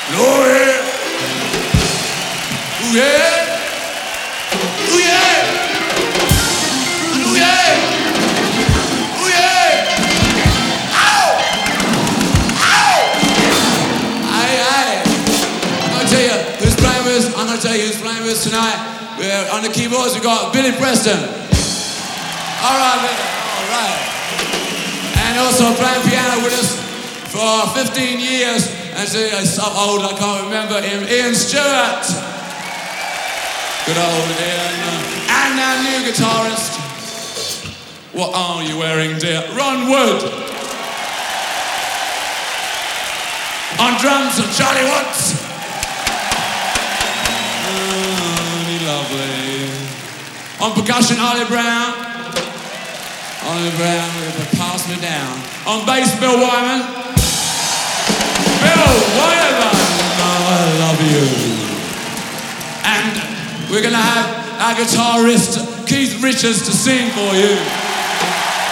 Glory. Ooh yeah. Ooh yeah. Ooh yeah. Ooh yeah. Ow. Ow. Aye. I'm gonna tell you who's playing with us. I'm gonna tell you who's playing with us tonight. On the keyboards we've got Billy Preston. All right, Billy. All right. And also playing piano with us for 15 years. And so old I can't remember him. Ian Stewart. Good old Ian. And our new guitarist. What are you wearing, dear? Ron Wood. On drums, Charlie Watts. Lovely. On percussion, Ollie Brown. Ollie Brown, pass me down. On bass, Bill Wyman. Bill Wyman, oh, I love you. And we're gonna have our guitarist Keith Richards to sing for you.